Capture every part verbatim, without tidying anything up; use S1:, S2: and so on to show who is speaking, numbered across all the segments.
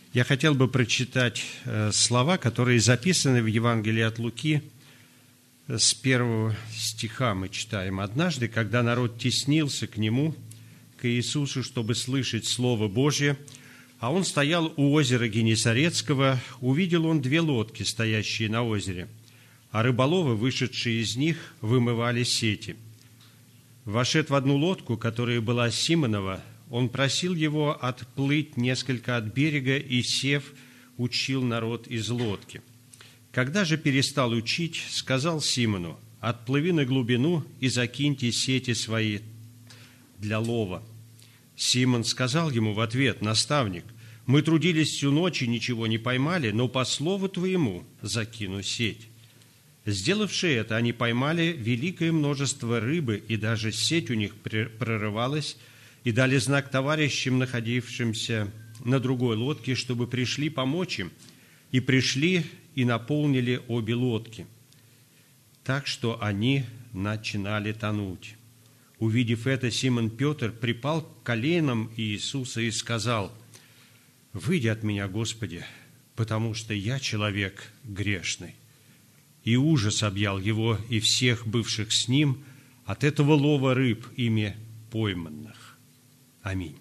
S1: Я хотел бы прочитать слова, которые записаны в Евангелии от Луки. С первого стиха мы читаем. «Однажды, когда народ теснился к Нему, к Иисусу, чтобы слышать Слово Божье, а Он стоял у озера Генесарецкого, увидел Он две лодки, стоящие на озере, а рыболовы, вышедшие из них, вымывали сети. Вошед в одну лодку, которая была Симонова, он просил его отплыть несколько от берега и, сев, учил народ из лодки. Когда же перестал учить, сказал Симону: «Отплыви на глубину и закиньте сети свои для лова». Симон сказал ему в ответ: «Наставник, мы трудились всю ночь и ничего не поймали, но по слову твоему закину сеть». Сделавши это, они поймали великое множество рыбы, и даже сеть у них прорывалась, и дали знак товарищам, находившимся на другой лодке, чтобы пришли помочь им, и пришли и наполнили обе лодки, так что они начинали тонуть. Увидев это, Симон Петр припал к коленам Иисуса и сказал: «Выйди от меня, Господи, потому что я человек грешный». И ужас объял его и всех бывших с ним от этого лова рыб, ими пойманных. Аминь.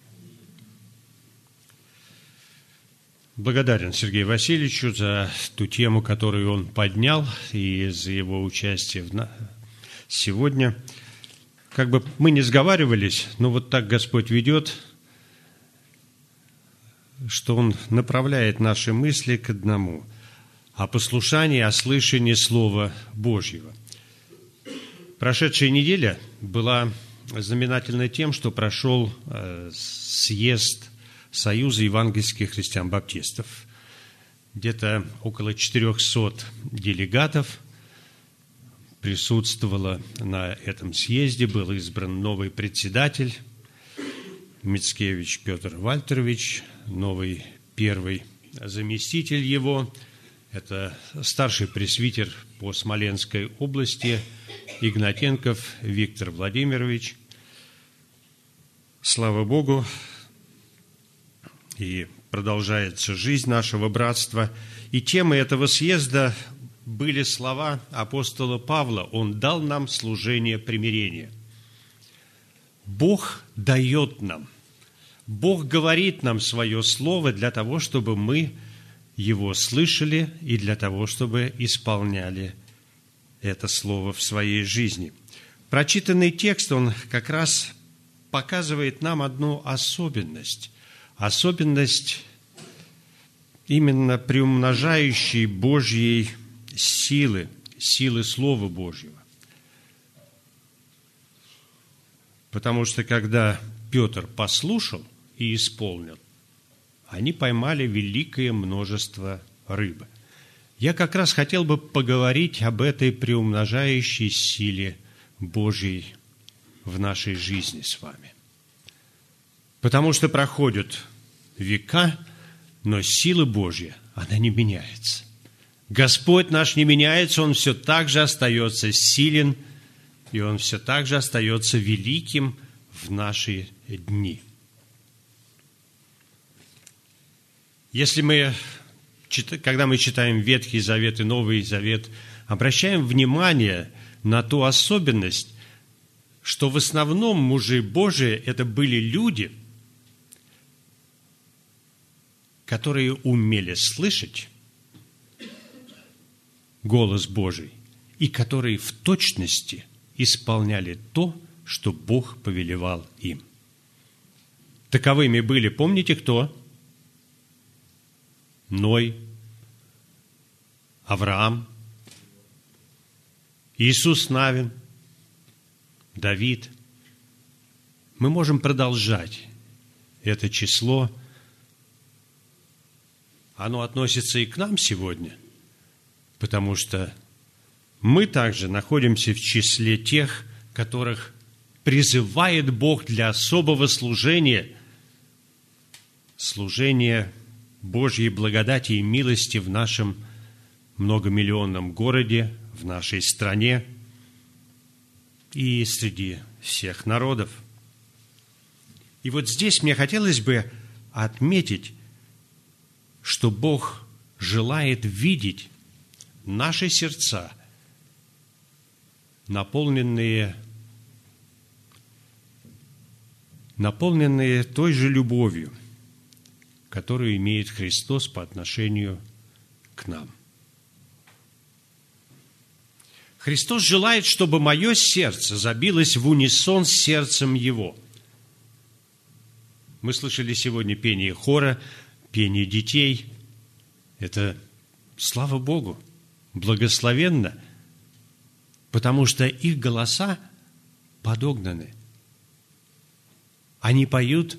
S1: Благодарен Сергею Васильевичу за ту тему, которую он поднял, и за его участие в на... сегодня. Как бы мы не сговаривались, но вот так Господь ведет, что Он направляет наши мысли к одному: о послушании, о слышании Слова Божьего. Прошедшая неделя была знаменательна тем, что прошел съезд Союза евангельских христиан-баптистов. Где-то около четырехсот делегатов присутствовало на этом съезде. Был избран новый председатель Мицкевич Петр Вальтерович, новый первый заместитель его. Это старший пресвитер по Смоленской области Игнатенков Виктор Владимирович. Слава Богу, и продолжается жизнь нашего братства. И темой этого съезда были слова апостола Павла. Он дал нам служение примирения. Бог дает нам, Бог говорит нам свое слово для того, чтобы мы его слышали и для того, чтобы исполняли это слово в своей жизни. Прочитанный текст, он как раз показывает нам одну особенность. Особенность именно приумножающей Божьей силы, силы Слова Божьего. Потому что когда Петр послушал и исполнил, они поймали великое множество рыбы. Я как раз хотел бы поговорить об этой приумножающей силе Божьей в нашей жизни с вами. Потому что проходят века, но сила Божья, она не меняется. Господь наш не меняется, Он все так же остается силен, и Он все так же остается великим в наши дни. Если мы, когда мы читаем Ветхий Завет и Новый Завет, обращаем внимание на ту особенность, что в основном мужи Божии – это были люди, которые умели слышать голос Божий и которые в точности исполняли то, что Бог повелевал им. Таковыми были, помните, кто? Ной, Авраам, Иисус Навин, Давид. Мы можем продолжать это число. Оно относится и к нам сегодня, потому что мы также находимся в числе тех, которых призывает Бог для особого служения, служения Божьей благодати и милости в нашем многомиллионном городе, в нашей стране и среди всех народов. И вот здесь мне хотелось бы отметить что Бог желает видеть наши сердца, наполненные, наполненные той же любовью, которую имеет Христос по отношению к нам. Христос желает, чтобы мое сердце забилось в унисон с сердцем Его. Мы слышали сегодня пение хора, пение детей. Это, слава Богу, благословенно, потому что их голоса подогнаны. Они поют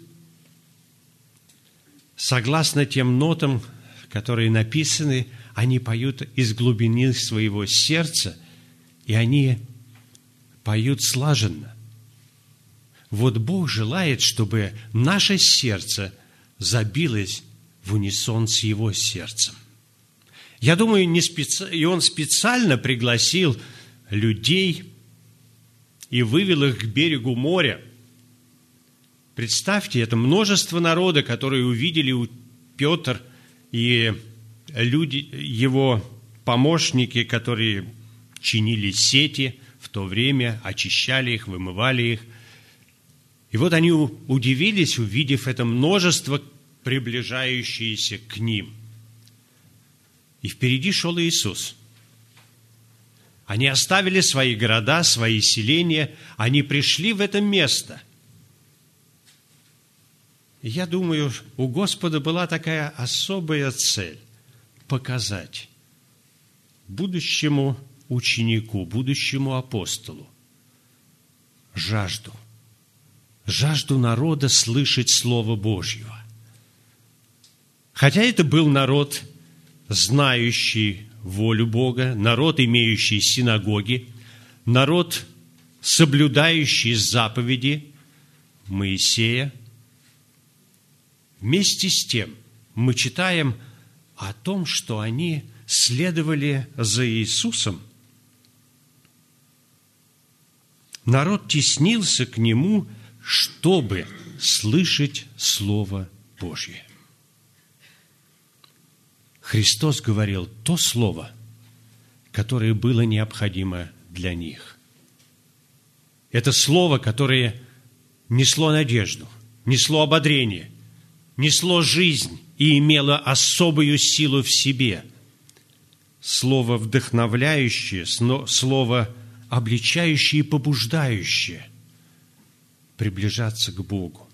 S1: согласно тем нотам, которые написаны, они поют из глубины своего сердца, и они поют слаженно. Вот Бог желает, чтобы наше сердце забилось в унисон с Его сердцем. Я думаю, не специ... и Он специально пригласил людей и вывел их к берегу моря. Представьте, это множество народа, которые увидели у Петр и люди, его помощники, которые чинили сети в то время, очищали их, вымывали их. И вот они удивились, увидев это множество, приближающееся к ним. И впереди шел Иисус. Они оставили свои города, свои селения, они пришли в это место. И я думаю, у Господа была такая особая цель – показать будущему ученику, будущему апостолу жажду, жажду народа слышать Слово Божье. Хотя это был народ, знающий волю Бога, народ, имеющий синагоги, народ, соблюдающий заповеди Моисея. Вместе с тем мы читаем о том, что они следовали за Иисусом. Народ теснился к Нему, чтобы слышать Слово Божье. Христос говорил то Слово, которое было необходимо для них. Это Слово, которое несло надежду, несло ободрение, несло жизнь и имело особую силу в себе. Слово вдохновляющее, слово обличающее и побуждающее приближаться к Богу.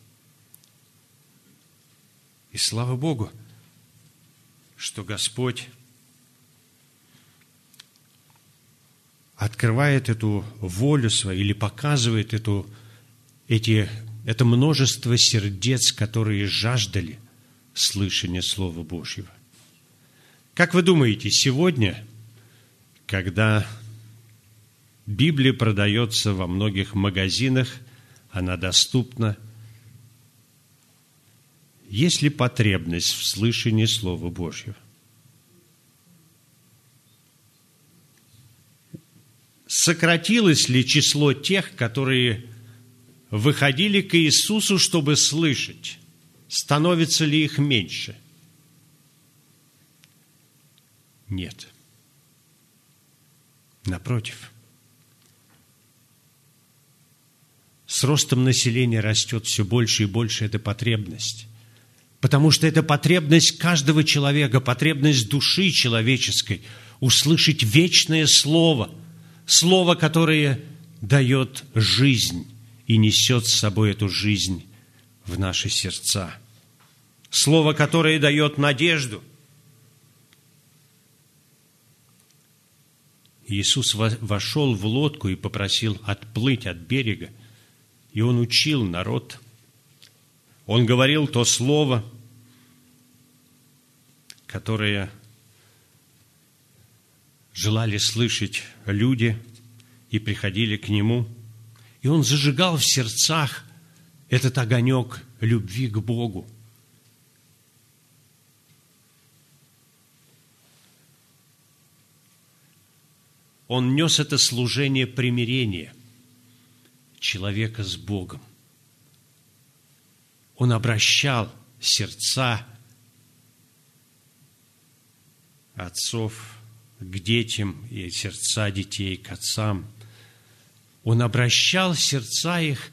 S1: И слава Богу, что Господь открывает эту волю свою или показывает эту, эти, это множество сердец, которые жаждали слышания Слова Божьего. Как вы думаете, сегодня, когда Библия продается во многих магазинах, она доступна, есть ли потребность в слышании Слова Божьего? Сократилось ли число тех, которые выходили к Иисусу, чтобы слышать? Становится ли их меньше? Нет. Напротив. С ростом населения растет все больше и больше эта потребность. Потому что это потребность каждого человека, потребность души человеческой услышать вечное Слово, Слово, которое дает жизнь и несет с собой эту жизнь в наши сердца. Слово, которое дает надежду. Иисус вошел в лодку и попросил отплыть от берега, и Он учил народ. Он говорил то слово, которое желали слышать люди и приходили к Нему. И Он зажигал в сердцах этот огонек любви к Богу. Он нес это служение примирения человека с Богом. Он обращал сердца отцов к детям и сердца детей к отцам. Он обращал сердца их,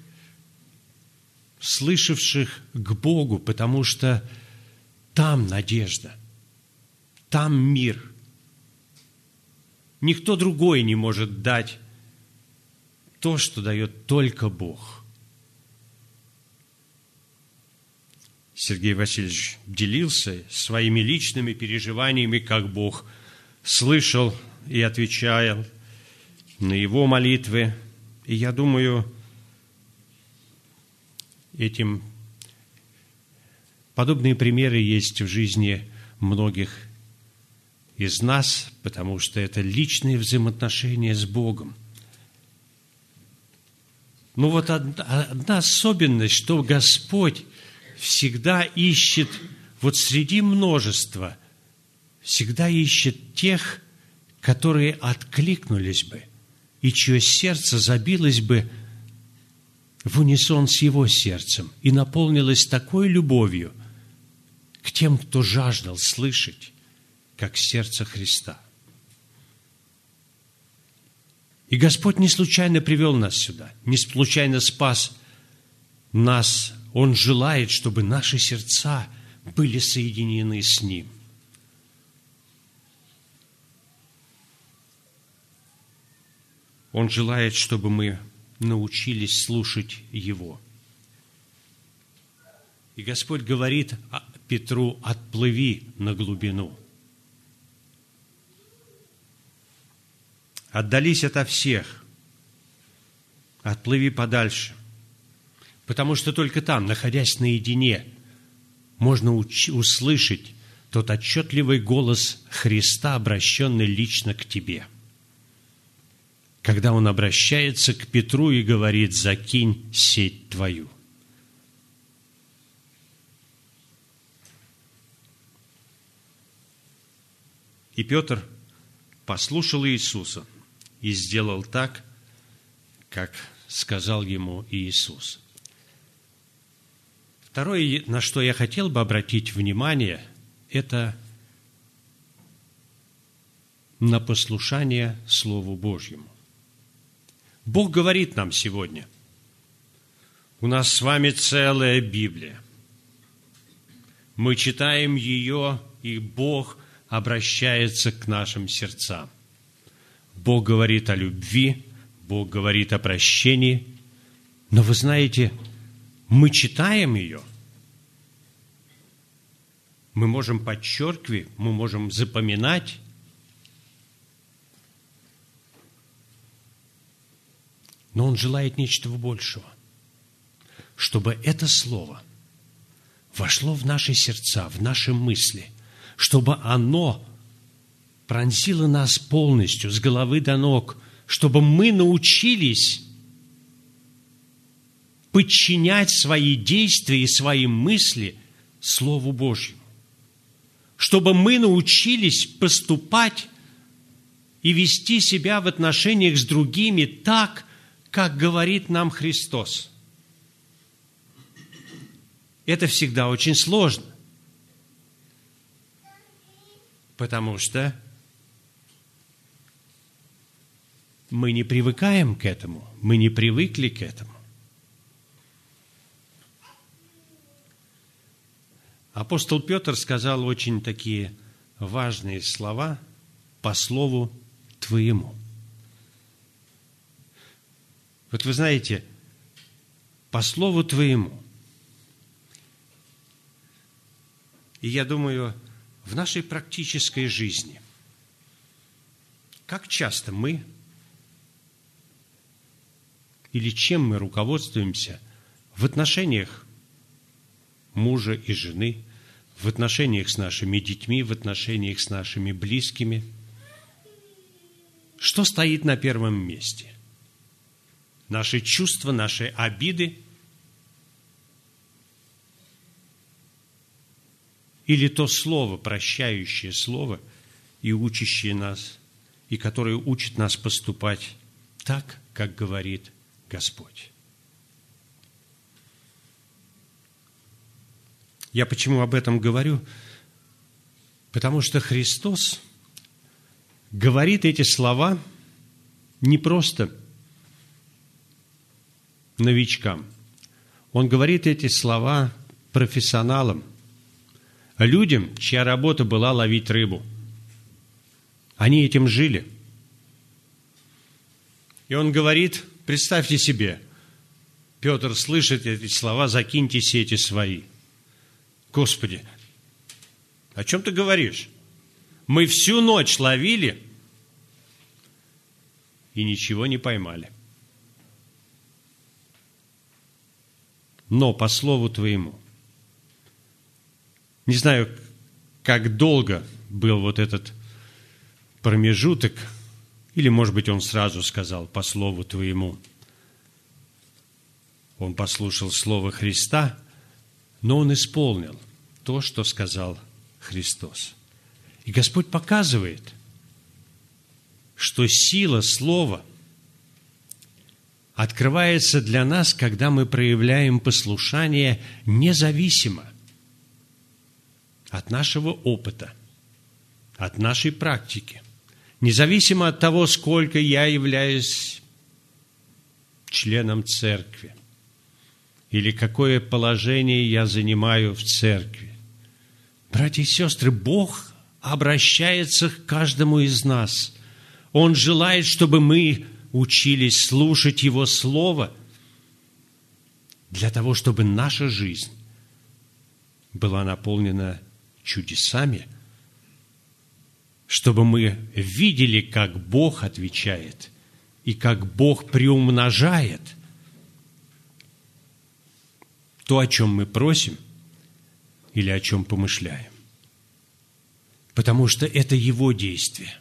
S1: слышавших, к Богу, потому что там надежда, там мир. Никто другой не может дать то, что дает только Бог. Сергей Васильевич делился своими личными переживаниями, как Бог слышал и отвечал на его молитвы. И я думаю, этим подобные примеры есть в жизни многих из нас, потому что это личные взаимоотношения с Богом. Но вот одна, одна особенность, что Господь всегда ищет, вот среди множества, всегда ищет тех, которые откликнулись бы, и чье сердце забилось бы в унисон с Его сердцем и наполнилось такой любовью к тем, кто жаждал слышать, как сердце Христа. И Господь не случайно привел нас сюда, не случайно спас нас. Он желает, чтобы наши сердца были соединены с Ним. Он желает, чтобы мы научились слушать Его. И Господь говорит Петру: отплыви на глубину. Отдались ото всех, отплыви подальше, потому что только там, находясь наедине, можно уч- услышать тот отчетливый голос Христа, обращенный лично к тебе. Когда Он обращается к Петру и говорит: закинь сеть твою. И Петр послушал Иисуса и сделал так, как сказал ему Иисус. Второе, на что я хотел бы обратить внимание, это на послушание Слову Божьему. Бог говорит нам сегодня. У нас с вами целая Библия. Мы читаем ее, и Бог обращается к нашим сердцам. Бог говорит о любви, Бог говорит о прощении. Но вы знаете, мы читаем ее, мы можем подчеркивать, мы можем запоминать, но Он желает нечто большего, чтобы это слово вошло в наши сердца, в наши мысли, чтобы оно пронзило нас полностью, с головы до ног, чтобы мы научились подчинять свои действия и свои мысли Слову Божьему, чтобы мы научились поступать и вести себя в отношениях с другими так, как говорит нам Христос. Это всегда очень сложно, потому что мы не привыкаем к этому, мы не привыкли к этому. Апостол Петр сказал очень такие важные слова по слову твоему. Вот вы знаете, по слову твоему. И я думаю, в нашей практической жизни, как часто мы или чем мы руководствуемся в отношениях мужа и жены, в отношениях с нашими детьми, в отношениях с нашими близкими. Что стоит на первом месте? Наши чувства, наши обиды? Или то слово, прощающее слово, и учащее нас, и которое учит нас поступать так, как говорит Господь? Я почему об этом говорю? Потому что Христос говорит эти слова не просто новичкам. Он говорит эти слова профессионалам, людям, чья работа была ловить рыбу. Они этим жили. И он говорит, представьте себе, Петр слышит эти слова, закиньте сети свои. Господи, о чем ты говоришь? Мы всю ночь ловили и ничего не поймали. Но по слову твоему. Не знаю, как долго был вот этот промежуток, или, может быть, он сразу сказал по слову твоему. Он послушал слово Христа, но он исполнил то, что сказал Христос. И Господь показывает, что сила слова открывается для нас, когда мы проявляем послушание независимо от нашего опыта, от нашей практики, независимо от того, сколько я являюсь членом церкви или какое положение я занимаю в церкви. Братья и сестры, Бог обращается к каждому из нас. Он желает, чтобы мы учились слушать Его Слово для того, чтобы наша жизнь была наполнена чудесами, чтобы мы видели, как Бог отвечает и как Бог приумножает то, о чем мы просим или о чем помышляем. Потому что это Его действие.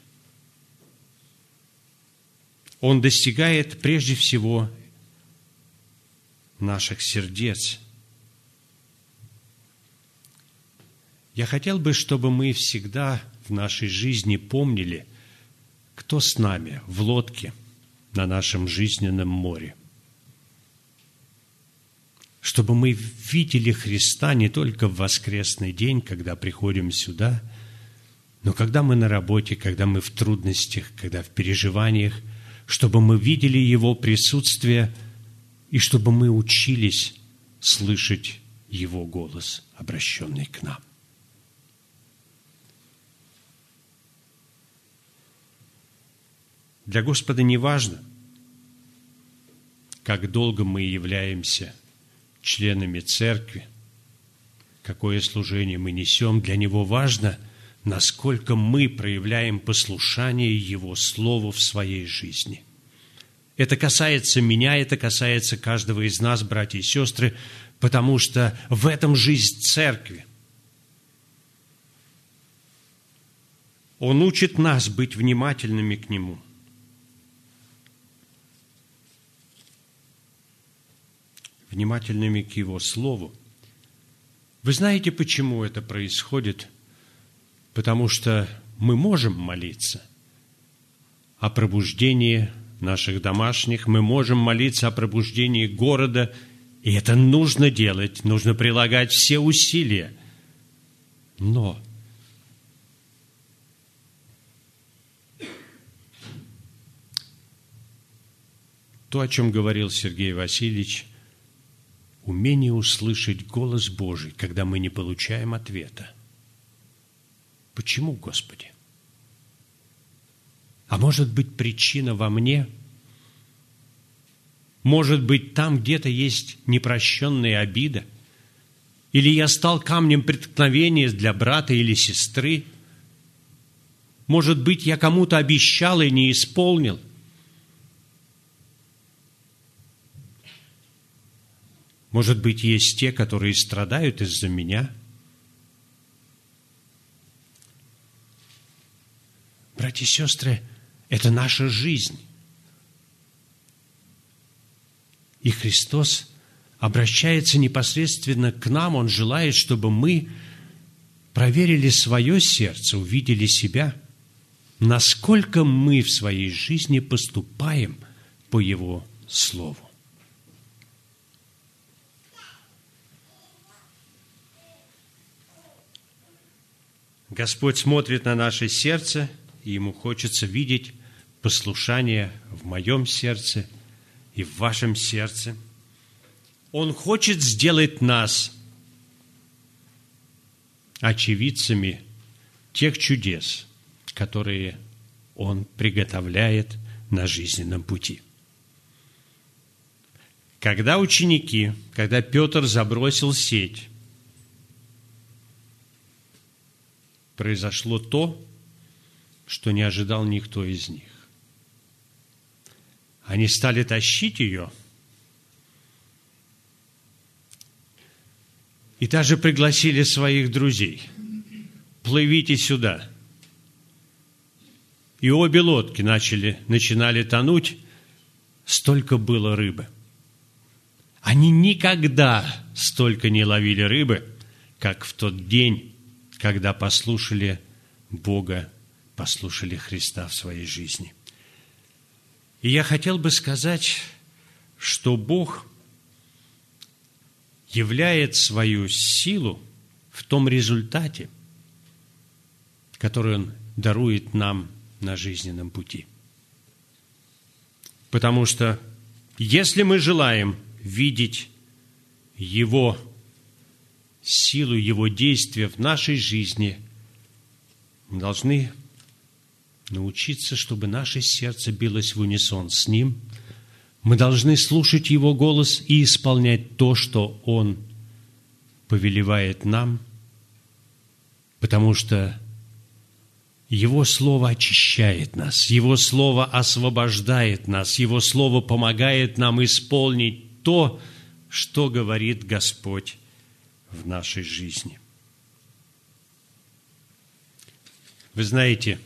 S1: Он достигает прежде всего наших сердец. Я хотел бы, чтобы мы всегда в нашей жизни помнили, кто с нами в лодке на нашем жизненном море. Чтобы мы видели Христа не только в воскресный день, когда приходим сюда, но когда мы на работе, когда мы в трудностях, когда в переживаниях, чтобы мы видели Его присутствие и чтобы мы учились слышать Его голос, обращенный к нам. Для Господа не важно, как долго мы являемся членами церкви, какое служение мы несем. Для Него важно, насколько мы проявляем послушание Его Слову в своей жизни. Это касается меня, это касается каждого из нас, братья и сестры, потому что в этом жизнь церкви. Он учит нас быть внимательными к Нему. Внимательными к Его Слову. Вы знаете, почему это происходит? Потому что мы можем молиться о пробуждении наших домашних, мы можем молиться о пробуждении города, и это нужно делать, нужно прилагать все усилия. Но то, о чем говорил Сергей Васильевич, умение услышать голос Божий, когда мы не получаем ответа. Почему, Господи? А может быть, причина во мне? Может быть, там где-то есть непрощенная обида? Или я стал камнем преткновения для брата или сестры? Может быть, я кому-то обещал и не исполнил? Может быть, есть те, которые страдают из-за меня? Братья и сестры, это наша жизнь. И Христос обращается непосредственно к нам. Он желает, чтобы мы проверили свое сердце, увидели себя, насколько мы в своей жизни поступаем по Его Слову. Господь смотрит на наше сердце и Ему хочется видеть послушание в моем сердце и в вашем сердце. Он хочет сделать нас очевидцами тех чудес, которые Он приготовляет на жизненном пути. Когда ученики, когда Петр забросил сеть, произошло то, что не ожидал никто из них. Они стали тащить ее и даже пригласили своих друзей. Плывите сюда. И обе лодки начали, начинали тонуть, столько было рыбы. Они никогда столько не ловили рыбы, как в тот день, когда послушали Бога, послушали Христа в своей жизни. И я хотел бы сказать, что Бог являет свою силу в том результате, который Он дарует нам на жизненном пути. Потому что если мы желаем видеть Его силу, Его действия в нашей жизни, мы должны научиться, чтобы наше сердце билось в унисон с Ним. Мы должны слушать Его голос и исполнять то, что Он повелевает нам, потому что Его Слово очищает нас, Его Слово освобождает нас, Его Слово помогает нам исполнить то, что говорит Господь в нашей жизни. Вы знаете,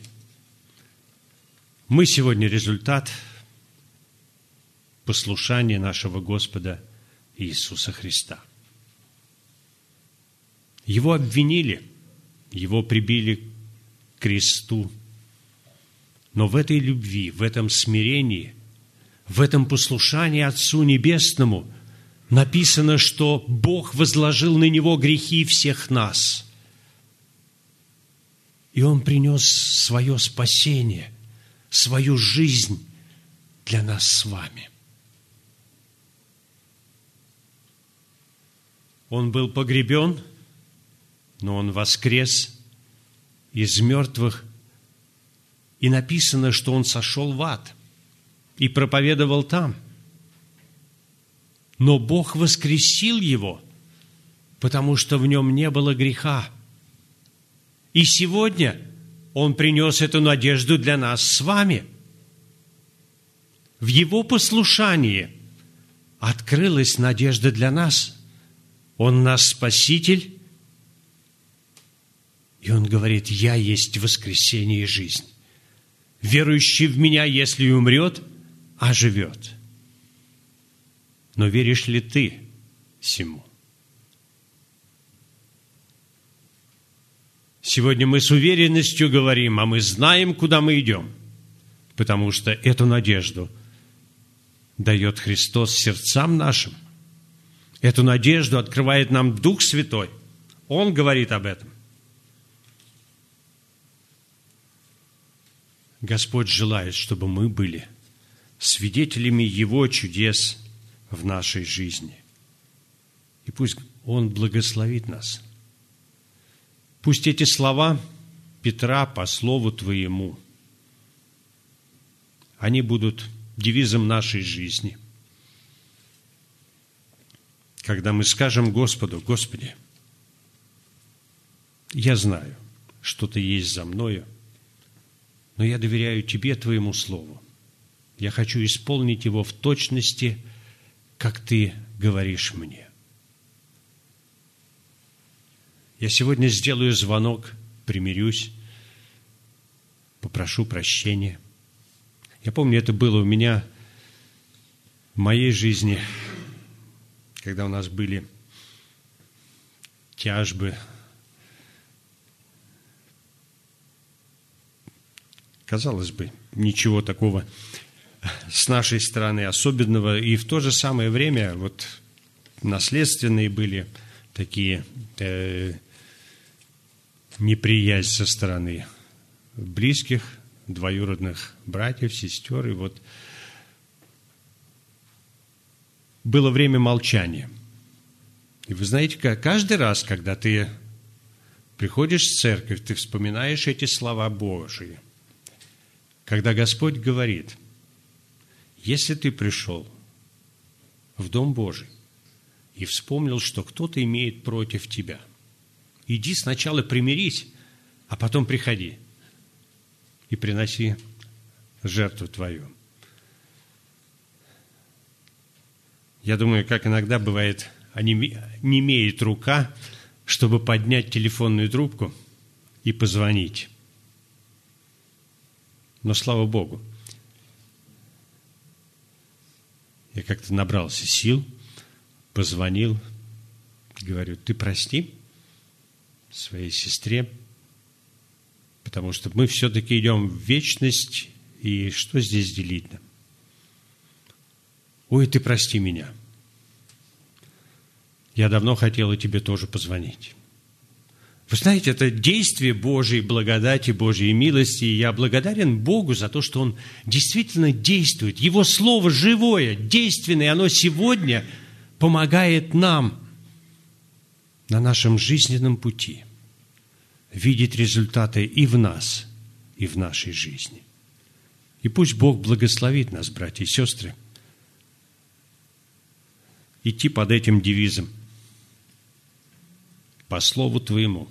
S1: мы сегодня результат послушания нашего Господа Иисуса Христа. Его обвинили, Его прибили к кресту, но в этой любви, в этом смирении, в этом послушании Отцу Небесному написано, что Бог возложил на Него грехи всех нас, и Он принес свое спасение, свою жизнь для нас с вами. Он был погребен, но Он воскрес из мертвых, и написано, что Он сошел в ад и проповедовал там. Но Бог воскресил Его, потому что в Нем не было греха. И сегодня Он принес эту надежду для нас с вами. В Его послушании открылась надежда для нас. Он наш Спаситель, и Он говорит: «Я есть воскресение и жизнь. Верующий в Меня, если и умрет, оживет». Но веришь ли ты сему? Сегодня мы с уверенностью говорим, а мы знаем, куда мы идем, потому что эту надежду дает Христос сердцам нашим. Эту надежду открывает нам Дух Святой. Он говорит об этом. Господь желает, чтобы мы были свидетелями Его чудес в нашей жизни. И пусть Он благословит нас. Пусть эти слова Петра по слову Твоему, они будут девизом нашей жизни. Когда мы скажем Господу: «Господи, я знаю, что Ты есть за мною, но я доверяю Тебе, Твоему Слову. Я хочу исполнить его в точности, как Ты говоришь мне. Я сегодня сделаю звонок, примирюсь, попрошу прощения». Я помню, это было у меня в моей жизни, когда у нас были тяжбы. Казалось бы, ничего такого с нашей стороны особенного. И в то же самое время вот наследственные были такие э, неприязнь со стороны близких двоюродных братьев, сестер, и вот было время молчания. И вы знаете, каждый раз, когда ты приходишь в церковь, ты вспоминаешь эти слова Божии, когда Господь говорит: если ты пришел в Дом Божий и вспомнил, что кто-то имеет против тебя, иди сначала примирись, а потом приходи и приноси жертву твою. Я думаю, как иногда бывает, онемеет рука, чтобы поднять телефонную трубку и позвонить. Но слава Богу, я как-то набрался сил, позвонил, говорю: ты прости своей сестре, потому что мы все-таки идем в вечность, и что здесь делить нам? Ой, ты прости меня. Я давно хотела тебе тоже позвонить. Вы знаете, это действие Божьей благодати, Божьей милости, и я благодарен Богу за то, что Он действительно действует. Его Слово живое, действенное, оно сегодня помогает нам на нашем жизненном пути видеть результаты и в нас, и в нашей жизни. И пусть Бог благословит нас, братья и сестры, идти под этим девизом: по слову Твоему.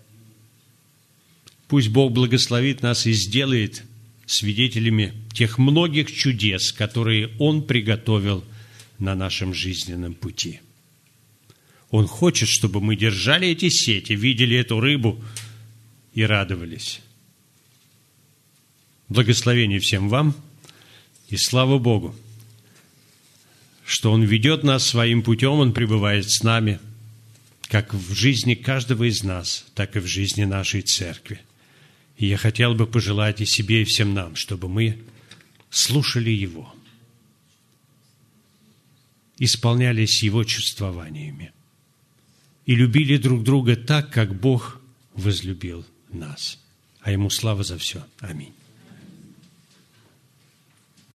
S1: Пусть Бог благословит нас и сделает свидетелями тех многих чудес, которые Он приготовил на нашем жизненном пути. Он хочет, чтобы мы держали эти сети, видели эту рыбу и радовались. Благословение всем вам и слава Богу, что Он ведет нас своим путем, Он пребывает с нами, как в жизни каждого из нас, так и в жизни нашей церкви. И я хотел бы пожелать и себе, и всем нам, чтобы мы слушали Его, исполнялись Его чувствованиями и любили друг друга так, как Бог возлюбил нас. А Ему слава за все. Аминь.